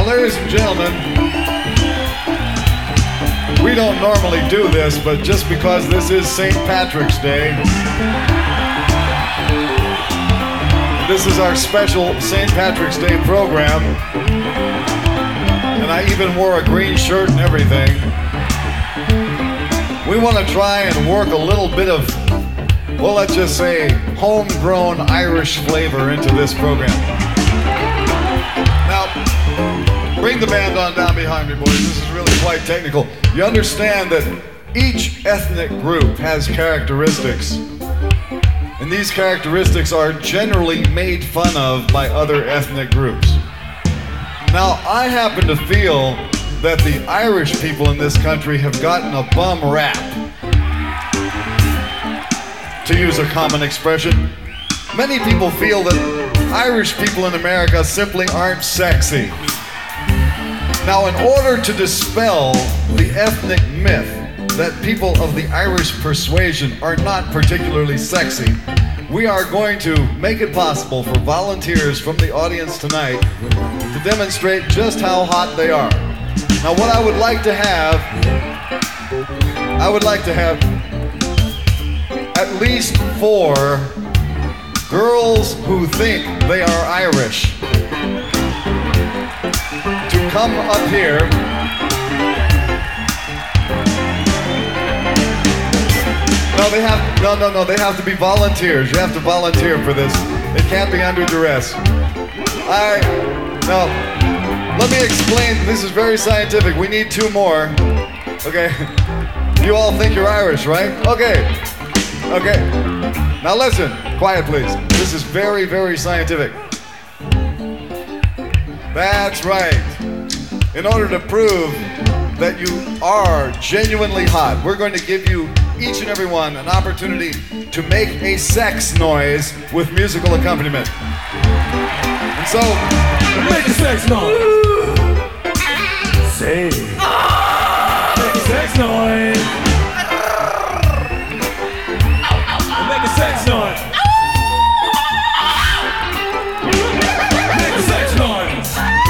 Now, ladies and gentlemen, we don't normally do this, but just because this is St. Patrick's Day, this is our special St. Patrick's Day program, and I even wore a green shirt and everything. We want to try and work a little bit of, well, let's just say, homegrown Irish flavor into this program. Now, bring the band on down behind me, boys. This is really quite technical. You understand that each ethnic group has characteristics, and these characteristics are generally made fun of by other ethnic groups. Now, I happen to feel that the Irish people in this country have gotten a bum rap, to use a common expression. Many people feel that Irish people in America simply aren't sexy. Now, in order to dispel the ethnic myth that people of the Irish persuasion are not particularly sexy, we are going to make it possible for volunteers from the audience tonight to demonstrate just how hot they are. Now, what I would like to have at least 4 girls who think they are Irish to come up here. No, they have to be volunteers. You have to volunteer for this. It can't be under duress. Let me explain. This is very scientific. We need 2 more. Okay. You all think you're Irish, right? Okay. Now listen. Quiet, please. This is very, very scientific. That's right. In order to prove that you are genuinely hot, we're going to give you, each and every one, an opportunity to make a sex noise with musical accompaniment. And so, make a sex noise. Say. Make a sex noise. Make a sex noise. Make a sex noise.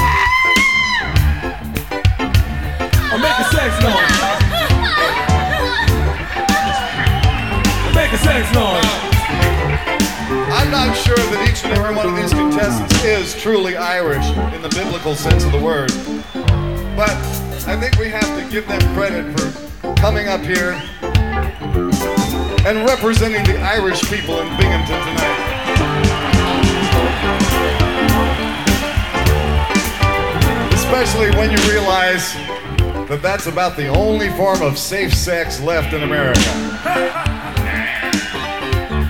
Make a sex noise. Make a sex noise. I'm not sure that each and every one of these contestants is truly Irish in the biblical sense of the word, but I think we have to give them credit for coming up here and representing the Irish people in Binghamton tonight. Especially when you realize that that's about the only form of safe sex left in America.